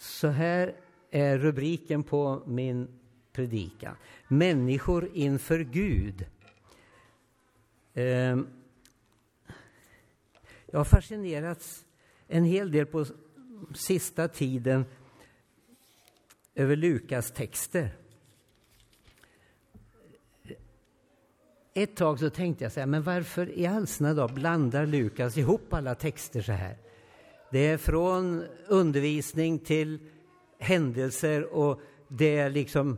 Så här är rubriken på min predikan. Människor inför Gud. Jag har fascinerats en hel del på sista tiden över Lukas texter. Ett tag så tänkte jag så här, men varför i allsna då blandar Lukas ihop alla texter så här? Det är från undervisning till händelser och det är liksom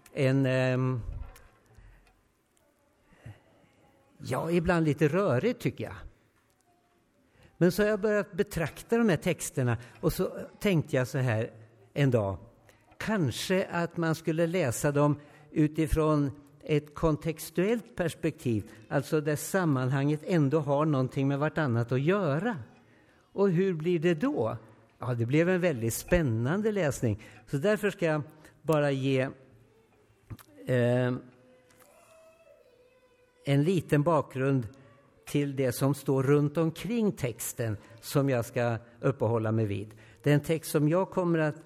ibland lite rörigt tycker jag. Men så har jag börjat betrakta de här texterna och så tänkte jag så här en dag. Kanske att man skulle läsa dem utifrån ett kontextuellt perspektiv. Alltså där sammanhanget ändå har någonting med vartannat att göra. Och hur blir det då? Ja, det blev en väldigt spännande läsning. Så därför ska jag bara ge en liten bakgrund till det som står runt omkring texten som jag ska uppehålla mig vid. Den text som jag kommer att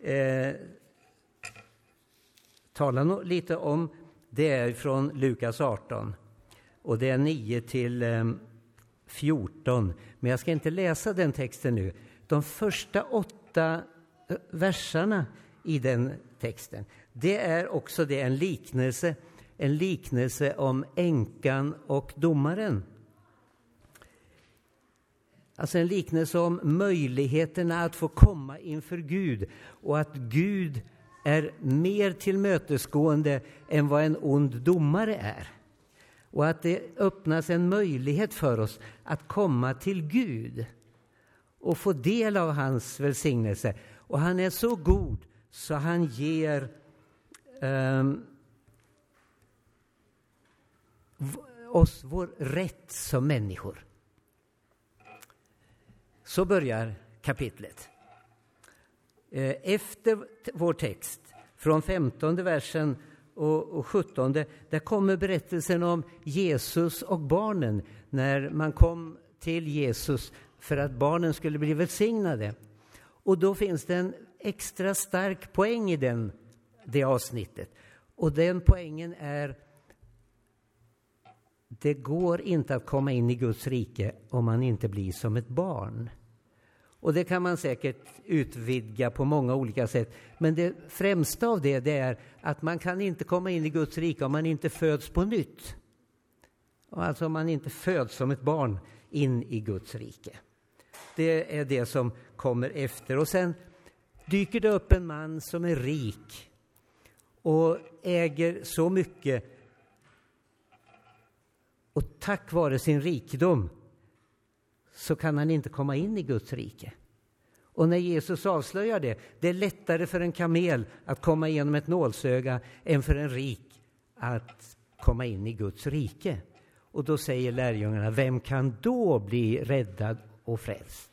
tala lite om, det är från Lukas 18. Och det är 9 till 14. Men jag ska inte läsa den texten nu. De första 8 verserna i den texten, det är också det en liknelse om änkan och domaren. Alltså en liknelse om möjligheterna att få komma inför Gud och att Gud är mer tillmötesgående än vad en ond domare är. Och att det öppnas en möjlighet för oss att komma till Gud och få del av hans välsignelse. Och han är så god så han ger oss vår rätt som människor. Så börjar kapitlet. Efter vår text, från 15:e versen och 17:e, där kommer berättelsen om Jesus och barnen. När man kom till Jesus för att barnen skulle bli välsignade. Och då finns det en extra stark poäng i det avsnittet. Och den poängen är: det går inte att komma in i Guds rike om man inte blir som ett barn. Och det kan man säkert utvidga på många olika sätt. Men det främsta av det är att man kan inte komma in i Guds rike om man inte föds på nytt. Alltså om man inte föds som ett barn in i Guds rike. Det är det som kommer efter. Och sen dyker det upp en man som är rik och äger så mycket. Och tack vare sin rikedom så kan han inte komma in i Guds rike. Och när Jesus avslöjar det är lättare för en kamel att komma igenom ett nålsöga än för en rik att komma in i Guds rike. Och då säger lärjungarna, vem kan då bli räddad och frälst?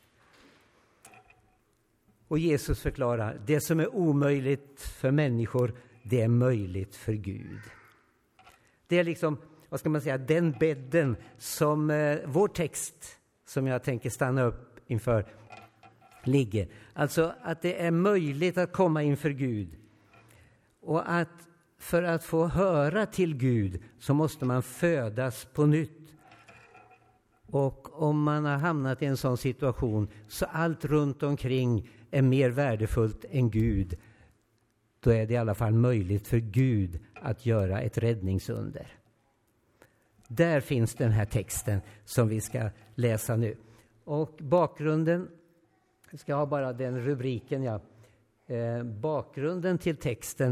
Och Jesus förklarar, det som är omöjligt för människor, det är möjligt för Gud. Det är liksom, vad ska man säga, den bädden som vår text, som jag tänker stanna upp inför, ligger. Alltså att det är möjligt att komma inför Gud. Och att för att få höra till Gud så måste man födas på nytt. Och om man har hamnat i en sån situation så allt runt omkring är mer värdefullt än Gud, då är det i alla fall möjligt för Gud att göra ett räddningsunder. Där finns den här texten som vi ska läsa nu. Och bakgrunden, jag ska ha bara den rubriken, bakgrunden till texten,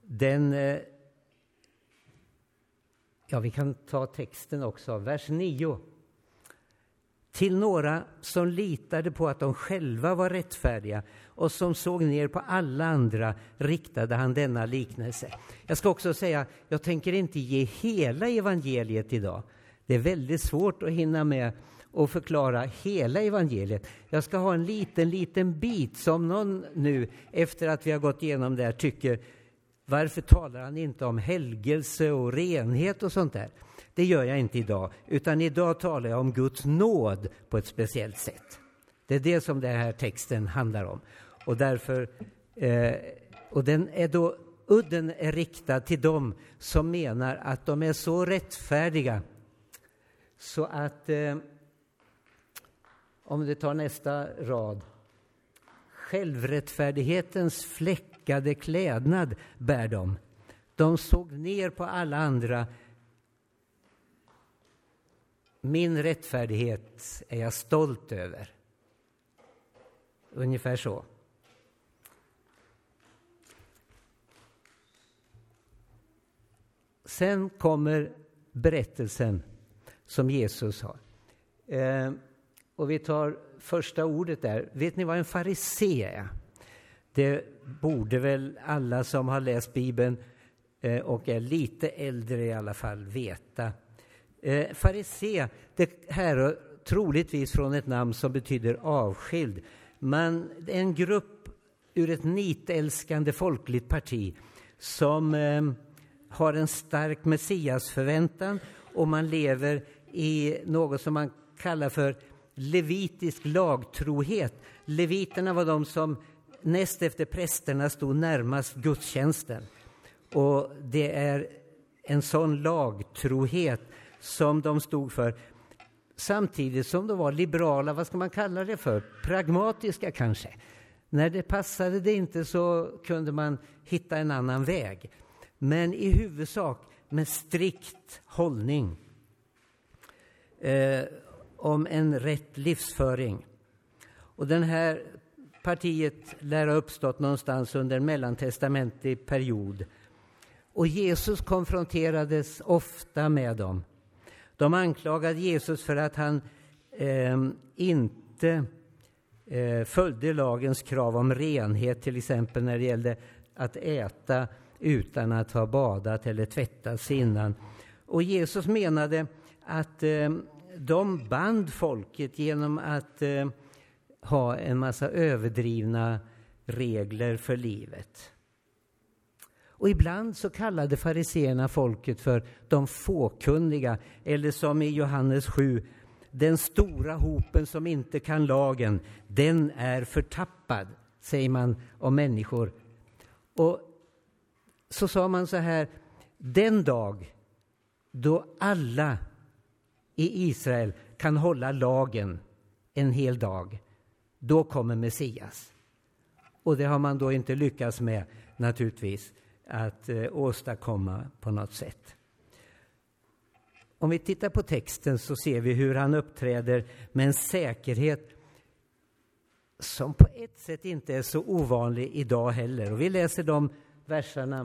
vi kan ta texten också, vers 9. Till några som litade på att de själva var rättfärdiga och som såg ner på alla andra riktade han denna liknelse. Jag ska också säga, jag tänker inte ge hela evangeliet idag. Det är väldigt svårt att hinna med och förklara hela evangeliet. Jag ska ha en liten bit som någon nu, efter att vi har gått igenom det här, tycker, varför talar han inte om helgelse och renhet och sånt där? Det gör jag inte idag, utan idag talar jag om Guds nåd på ett speciellt sätt. Det är det som den här texten handlar om. Och därför Och udden är riktad till dem som menar att de är så rättfärdiga så att, om du tar nästa rad, självrättfärdighetens fläckade klädnad bär de. De såg ner på alla andra. Min rättfärdighet är jag stolt över. Ungefär så. Sen kommer berättelsen som Jesus har. Och vi tar första ordet där. Vet ni vad en farisé är? Det borde väl alla som har läst Bibeln och är lite äldre i alla fall veta. Farisé, det härrör troligtvis från ett namn som betyder avskild. En grupp ur ett nitälskande folkligt parti som har en stark messiasförväntan, och man lever i något som man kallar för levitisk lagtrohet. Leviterna var de som näst efter prästerna stod närmast gudstjänsten. Och det är en sån lagtrohet som de stod för. Samtidigt som de var liberala, vad ska man kalla det för? Pragmatiska kanske. När det passade det inte så kunde man hitta en annan väg. Men i huvudsak med strikt hållning om en rätt livsföring. Och den här partiet lär ha uppstått någonstans under en mellantestamentlig period. Och Jesus konfronterades ofta med dem. De anklagade Jesus för att han inte följde lagens krav om renhet, till exempel när det gällde att äta utan att ha badat eller tvättats innan. Och Jesus menade att de band folket genom att ha en massa överdrivna regler för livet. Och ibland så kallade fariseerna folket för de fåkunniga, eller som i Johannes 7, den stora hopen som inte kan lagen, den är förtappad, säger man om människor. Och så sa man så här: den dag då alla i Israel kan hålla lagen en hel dag, då kommer Messias. Och det har man då inte lyckats med, naturligtvis, att åstadkomma på något sätt. Om vi tittar på texten så ser vi hur han uppträder med en säkerhet som på ett sätt inte är så ovanlig idag heller. Och vi läser de verserna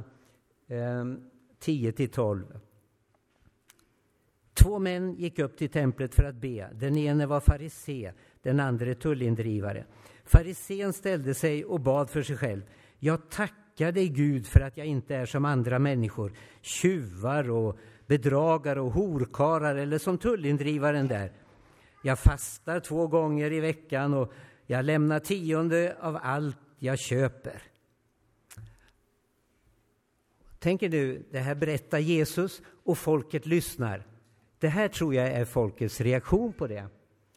10-12. 2 män gick upp till templet för att be. Den ene var farisé, den andra tullindrivare. Farisén ställde sig och bad för sig själv: jag tackar dig Gud för att jag inte är som andra människor, tjuvar och bedragare och horkarar, eller som tullindrivaren där. Jag fastar 2 gånger i veckan och jag lämnar 10% av allt jag köper. Tänker du, det här berättar Jesus och folket lyssnar. Det här tror jag är folkets reaktion på det.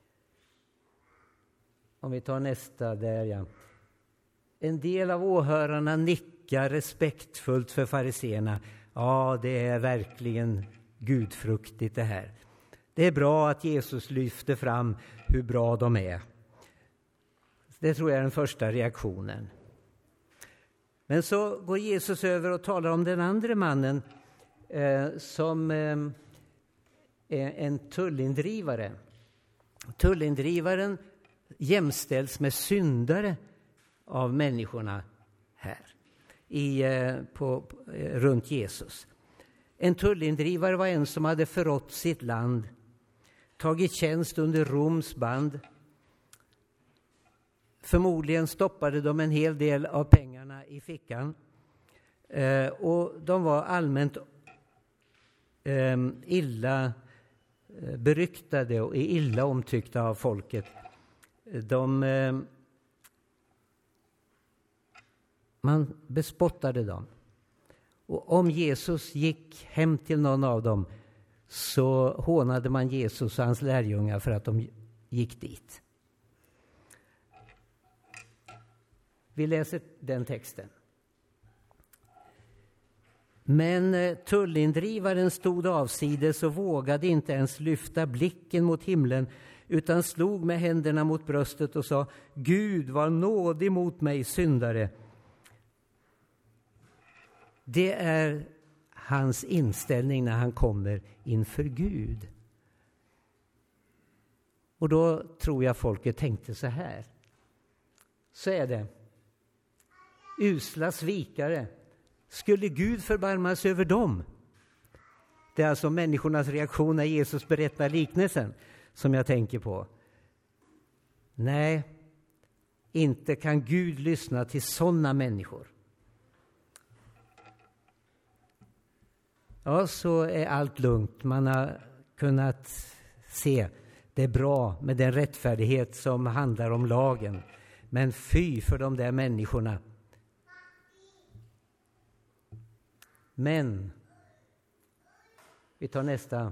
Om vi tar nästa där, ja. En del av åhörarna nickar respektfullt för fariseerna. Ja, det är verkligen gudfruktigt det här. Det är bra att Jesus lyfter fram hur bra de är. Det tror jag är den första reaktionen. Men så går Jesus över och talar om den andra mannen som är en tullindrivare. Tullindrivaren jämställs med syndare av människorna här runt Jesus. En tullindrivare var en som hade förrått sitt land, tagit tjänst under Roms band. Förmodligen stoppade de en hel del av pengarna i fickan. Och de var allmänt illa beryktade och illa omtyckta av folket. Man bespottade dem. Och om Jesus gick hem till någon av dem så hånade man Jesus och hans lärjungar för att de gick dit. Vi läser den texten. Men tullindrivaren stod avsides och vågade inte ens lyfta blicken mot himlen, utan slog med händerna mot bröstet och sa: Gud, var nådig mot mig, syndare. Det är hans inställning när han kommer inför Gud. Och då tror jag folket tänkte så här. Så är det. Usla svikare. Skulle Gud förbarmas över dem? Det är alltså människornas reaktion när Jesus berättar liknelsen som jag tänker på. Nej, inte kan Gud lyssna till sådana människor. Ja, så är allt lugnt. Man har kunnat se det är bra med den rättfärdighet som handlar om lagen. Men fy för de där människorna. Men vi tar nästa.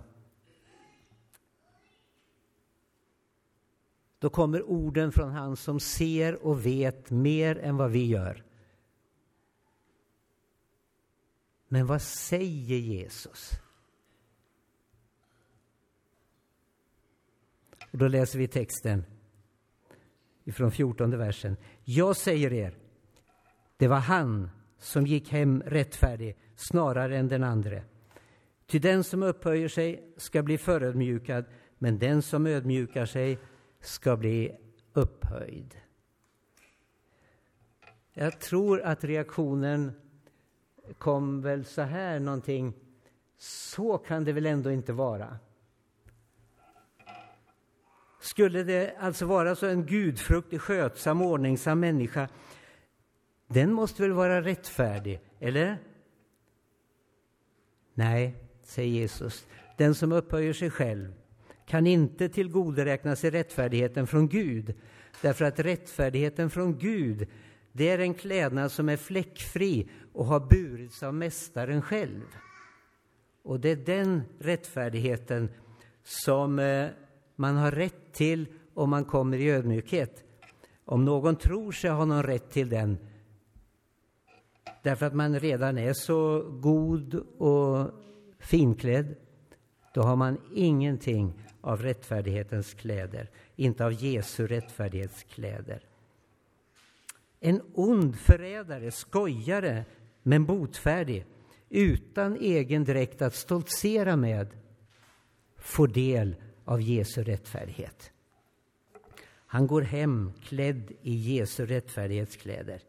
Då kommer orden från han som ser och vet mer än vad vi gör. Men vad säger Jesus? Och då läser vi texten ifrån 14:e versen. Jag säger er, det var han som gick hem rättfärdig snarare än den andre. Ty den som upphöjer sig ska bli förödmjukad, men den som ödmjukar sig ska bli upphöjd. Jag tror att reaktionen kom väl så här någonting. Så kan det väl ändå inte vara. Skulle det alltså vara så en gudfruktig, skötsam, ordningsam människa, den måste väl vara rättfärdig, eller? Nej, säger Jesus. Den som upphöjer sig själv kan inte tillgodoräkna sig rättfärdigheten från Gud. Därför att rättfärdigheten från Gud, det är en klädnad som är fläckfri och har burits av mästaren själv. Och det är den rättfärdigheten som man har rätt till om man kommer i ödmjukhet. Om någon tror sig ha någon rätt till den, därför att man redan är så god och finklädd, då har man ingenting av rättfärdighetens kläder, inte av Jesu rättfärdighetskläder. En ond förrädare, skojare, men botfärdig, utan egen dräkt att stoltsera med, får del av Jesu rättfärdighet. Han går hem klädd i Jesu rättfärdighetskläder.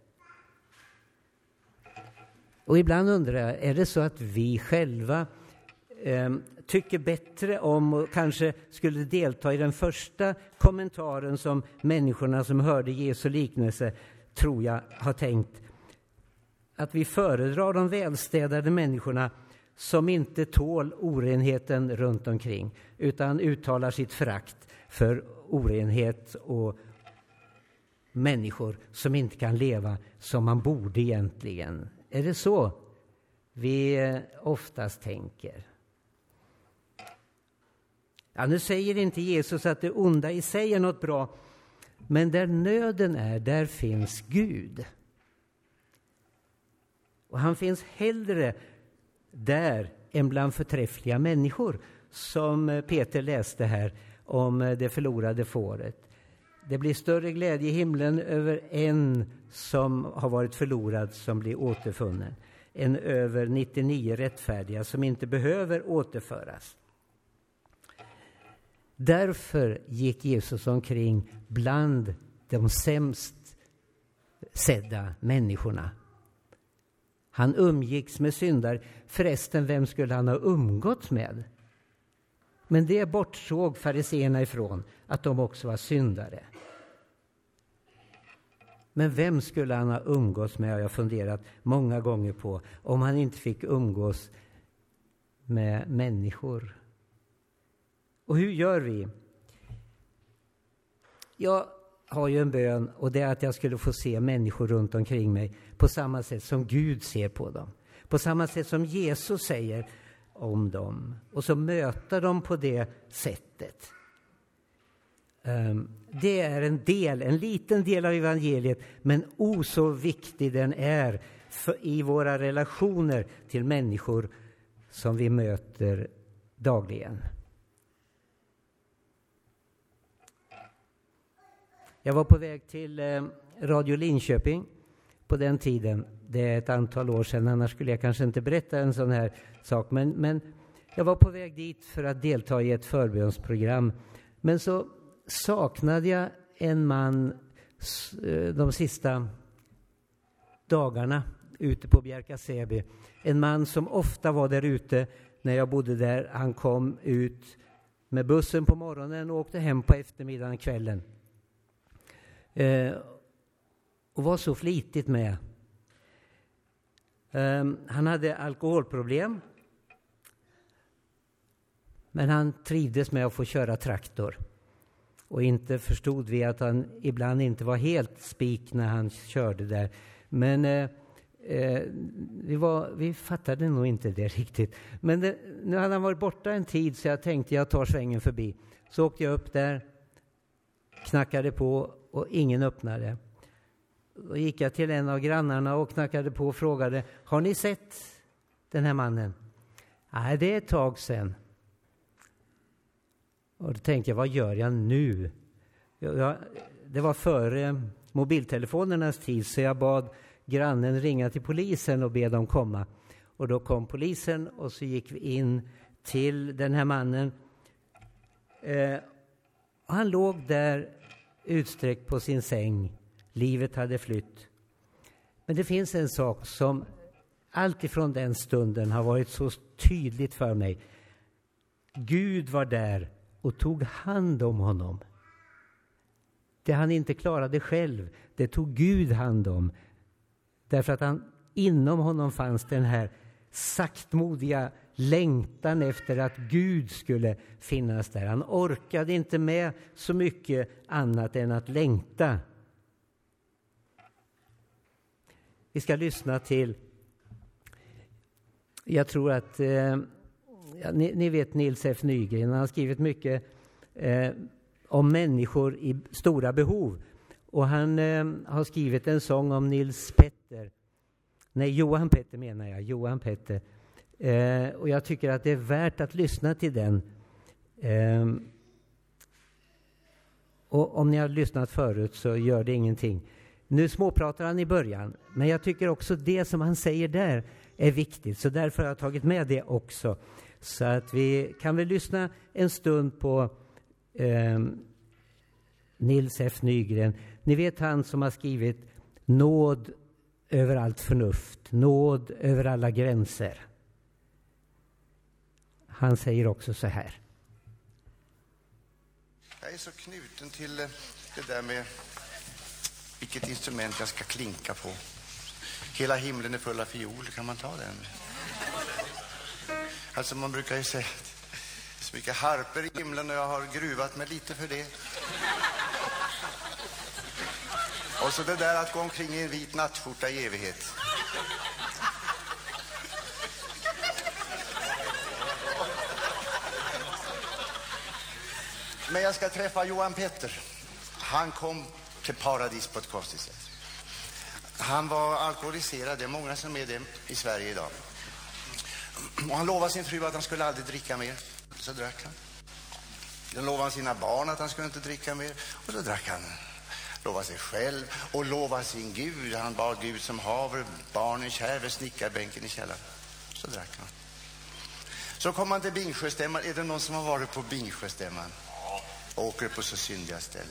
Och ibland undrar jag, är det så att vi själva tycker bättre om och kanske skulle delta i den första kommentaren som människorna som hörde Jesu liknelse, tror jag, har tänkt, att vi föredrar de välstädade människorna som inte tål orenheten runt omkring, utan uttalar sitt förakt för orenhet och människor som inte kan leva som man borde egentligen. Är det så vi oftast tänker? Ja, nu säger inte Jesus att det onda i sig är något bra, men där nöden är, där finns Gud. Och han finns hellre där än bland förträffliga människor, som Peter läste här om det förlorade fåret. Det blir större glädje i himlen över en som har varit förlorad som blir återfunnen än över 99 rättfärdiga som inte behöver återföras. Därför gick Jesus omkring bland de sämst sedda människorna. Han umgicks med syndare. Förresten, vem skulle han ha umgåtts med? Men det bortsåg fariseerna ifrån, att de också var syndare. Men vem skulle han ha umgåtts med? Jag har funderat många gånger på, om han inte fick umgås med människor. Och hur gör vi? Jag har ju en bön, och det är att jag skulle få se människor runt omkring mig på samma sätt som Gud ser på dem. På samma sätt som Jesus säger om dem. Och så möta dem på det sättet. det är en liten del av evangeliet, men så viktig den är i våra relationer till människor som vi möter dagligen. Jag var på väg till Radio Linköping på den tiden. Det är ett antal år sedan, annars skulle jag kanske inte berätta en sån här sak. Men jag var på väg dit för att delta i ett förbönsprogram. Men så saknade jag en man de sista dagarna ute på Bjärka-Säby. En man som ofta var där ute när jag bodde där. Han kom ut med bussen på morgonen och åkte hem på eftermiddagen, kvällen. Och var så flitigt med. Han hade alkoholproblem. Men han trivdes med att få köra traktor. Och inte förstod vi att han ibland inte var helt spik när han körde där. Men vi fattade nog inte det riktigt. Men nu hade han varit borta en tid, så jag tänkte jag tar svängen förbi. Så åkte jag upp där, knackade på och ingen öppnade. Då gick jag till en av grannarna och knackade på och frågade: har ni sett den här mannen? Nej, det är ett tag sedan. Och då tänkte jag, vad gör jag nu? Det var före mobiltelefonernas tid, så jag bad grannen ringa till polisen och be dem komma. Och då kom polisen och så gick vi in till den här mannen. Och han låg där utsträckt på sin säng. Livet hade flytt. Men det finns en sak som alltifrån den stunden har varit så tydligt för mig. Gud var där och tog hand om honom. Det han inte klarade själv, det tog Gud hand om. Därför att inom honom fanns den här saktmodiga längtan efter att Gud skulle finnas där. Han orkade inte med så mycket annat än att längta. Vi ska lyssna till, jag tror att ni vet Nils F. Nygren. Han har skrivit mycket om människor i stora behov. Och han har skrivit en sång om Johan Petter menar jag. Johan Petter. Och jag tycker att det är värt att lyssna till den. Och om ni har lyssnat förut så gör det ingenting. Nu småpratar han i början. Men jag tycker också det som han säger där är viktigt. Så därför har jag tagit med det också. Så att vi kan väl lyssna en stund på Nils F. Nygren. Ni vet han som har skrivit nåd över allt förnuft. Nåd över alla gränser. Han säger också så här. Jag är så knuten till det där med vilket instrument jag ska klinka på. Hela himlen är full av fiol, kan man ta den? Alltså man brukar ju säga att det är så mycket harper i himlen och jag har gruvat mig lite för det. Och så det där att gå omkring i en vit nattskjorta i evighet. Men jag ska träffa Johan Petter. Han kom till Paradis på ett konstigt sätt. Han var alkoholiserad, det är många som är det i Sverige idag. Och han lovade sin fru att han skulle aldrig dricka mer. Så drack han. Han lovade sina barn att han skulle inte dricka mer. Och så drack han. Lovade sig själv och lovade sin Gud. Han bad Gud som haver, barnen kär vid snickarbänken i källaren. Så drack han. Så kom han till Bingsjöstämman. Är det någon som har varit på Bingsjöstämman? Åker på så syndiga ställen.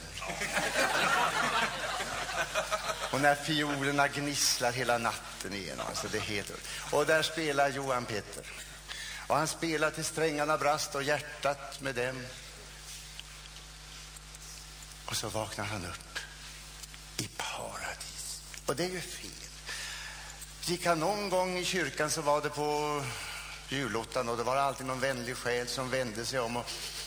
Och när fiolerna gnisslar hela natten igen. Alltså det är helt... Och där spelar Johan Petter. Och han spelar till strängarna brast och hjärtat med dem. Och så vaknar han upp i paradis. Och det är ju fel. Gick han någon gång i kyrkan så var det på julottan. Och det var alltid någon vänlig själ som vände sig om och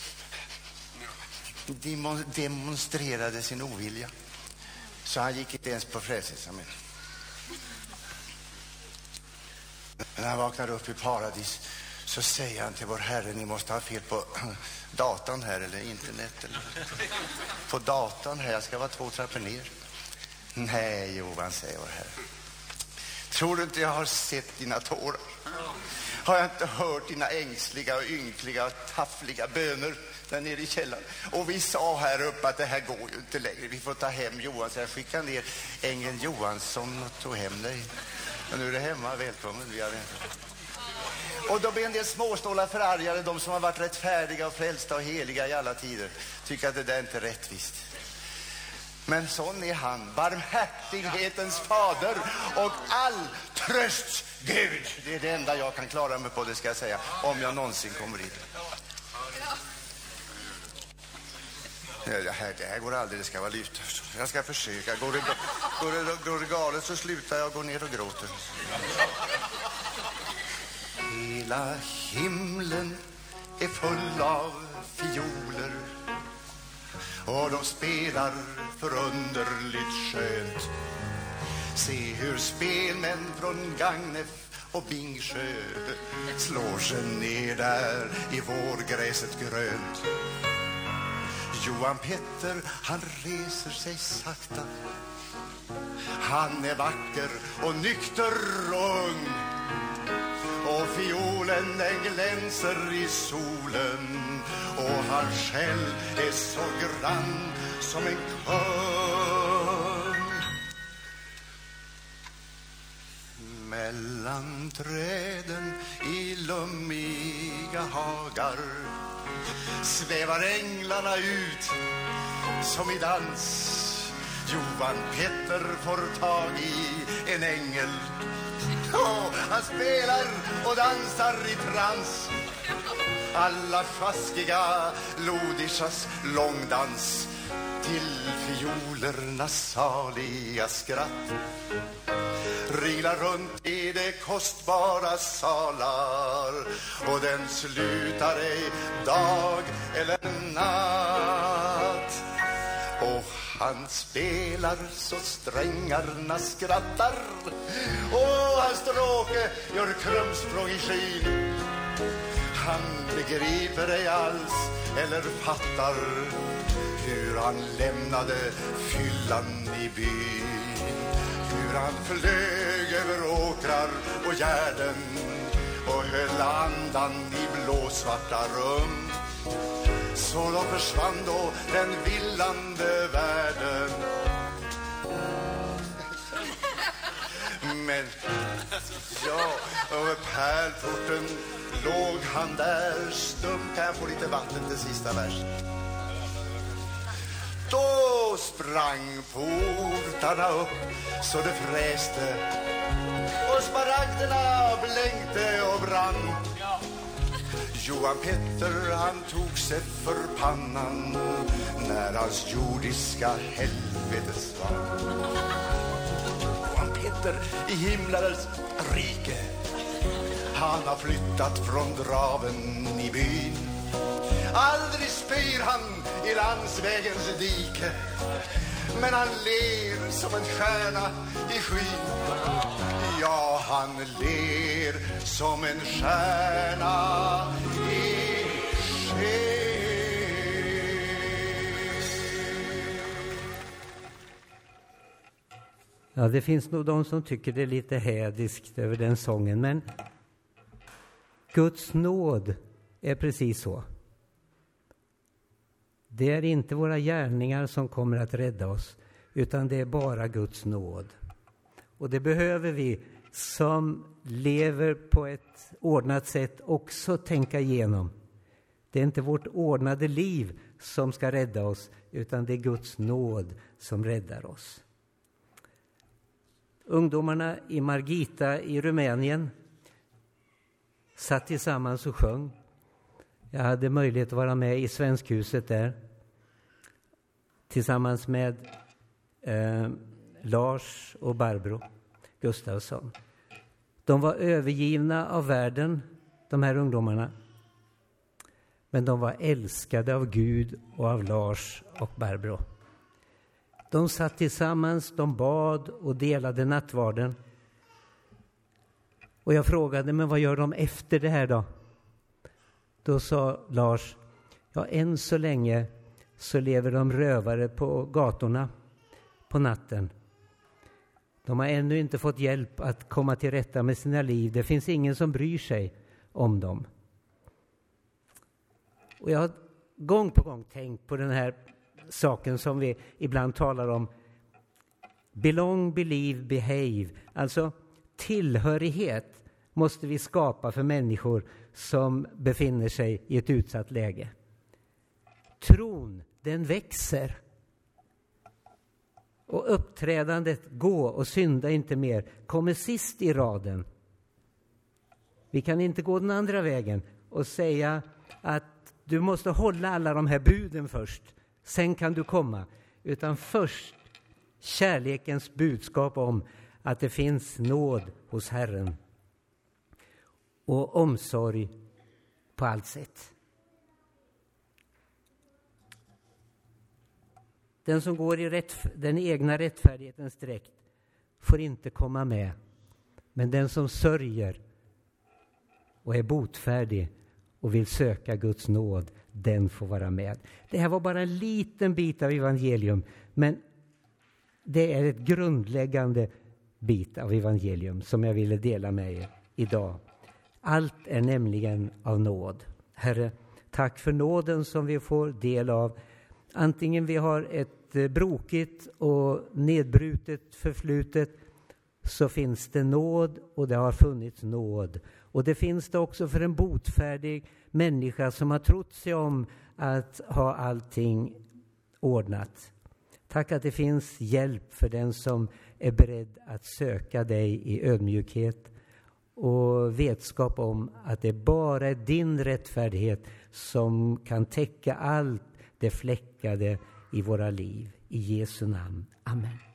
demonstrerade sin ovilja. Så han gick inte ens på Frälsningsarmén. Men när han vaknade upp i paradis Så säger han till vår Herre, ni måste ha fel på datan här eller internet. Eller på datan här, jag ska vara 2 trappor ner. Nej, Johan, säger vår Herre. Tror du inte jag har sett dina tårar? Har jag inte hört dina ängsliga och ynkliga och taffliga böner där nere i källaren? Och vi sa här uppe att det här går ju inte längre. Vi får ta hem Johan. Så jag skickade ner ängeln Johansson och tog hem dig. Och nu är det hemma. Välkommen. Och då blir en del småstålar förargade. De som har varit rättfärdiga och frälsta och heliga i alla tider tycker att det där inte är rättvist. Men sån är han, barmhärtighetens fader och all trösts Gud. Det är det enda jag kan klara mig på, det ska jag säga, om jag någonsin kommer dit. Det här går aldrig, det ska vara lyft. Jag ska försöka. Går det galet så slutar jag gå ner och gråter. Hela himlen är full av fioler och de spelar förunderligt skönt. Se hur spelmän från Gagnef och Bingsjö slår sig ner där i vårgräset grönt. Johan Petter, han reser sig sakta. Han är vacker och nykter och ung. Och fiolen den glänser i solen. Och han själv är så grann som en kung. Mellan träden i lummiga hagar svävar änglarna ut som i dans. Johan Petter får tag i en ängel. Han spelar och dansar i trans. Alla sjaskiga lodishas långdans till fiolernas saliga skratt. Ringlar runt i de kostbara salar och den slutar ej dag eller natt. Och han spelar så strängarna skrattar och hans stråke gör krumsprång i skyn. Han begriper ej alls eller fattar hur han lämnade fyllan i byn. Hur han flög över åkrar och gärden och höll andan i blåsvarta rum. Så då försvann då den villande världen. Men ja, över pärlporten låg han där stum. Kan jag få lite vatten till sista versen? Då sprang portarna upp så det fräste och smaragderna blänkte och brann. Johan Petter han tog sig för pannan när hans jordiska helvete svann. Johan Petter i himlarens rike, han har flyttat från draven i byn. Aldrig spyr han i landsvägens dike, men han ler som en stjärna i skyn. Ja, han ler som en stjärna i skyn. Ja, det finns nog de som tycker det är lite hädiskt över den sången, men Guds nåd är precis så. Det är inte våra gärningar som kommer att rädda oss, utan det är bara Guds nåd. Och det behöver vi som lever på ett ordnat sätt också tänka igenom. Det är inte vårt ordnade liv som ska rädda oss, utan det är Guds nåd som räddar oss. Ungdomarna i Margita i Rumänien satt tillsammans och sjöng. Jag hade möjlighet att vara med i Svenskhuset där tillsammans med Lars och Barbro Gustafsson. De var övergivna av världen, de här ungdomarna. Men de var älskade av Gud och av Lars och Barbro. De satt tillsammans, de bad och delade nattvarden. Och jag frågade, men vad gör de efter det här då? Då sa Lars, ja, än så länge så lever de rövare på gatorna på natten. De har ännu inte fått hjälp att komma till rätta med sina liv. Det finns ingen som bryr sig om dem. Och jag har gång på gång tänkt på den här saken som vi ibland talar om. Belong, believe, behave. Alltså tillhörighet måste vi skapa för människor som befinner sig i ett utsatt läge. Tron, den växer. Och uppträdandet, gå och synda inte mer, kommer sist i raden. Vi kan inte gå den andra vägen och säga att du måste hålla alla de här buden först. Sen kan du komma. Utan först kärlekens budskap om att det finns nåd hos Herren. Och omsorg på allt sätt. Den som går i den egna rättfärdighetens dräkt får inte komma med. Men den som sörjer och är botfärdig och vill söka Guds nåd, den får vara med. Det här var bara en liten bit av evangelium, men det är ett grundläggande bit av evangelium som jag ville dela med er idag. Allt är nämligen av nåd. Herre, tack för nåden som vi får del av. Antingen vi har ett brokigt och nedbrutet förflutet, så finns det nåd, och det har funnits nåd. Och det finns det också för en botfärdig människa som har trott sig om att ha allting ordnat. Tack att det finns hjälp för den som är beredd att söka dig i ödmjukhet och vetskap om att det bara är din rättfärdighet som kan täcka allt det fläckade i våra liv. I Jesu namn. Amen.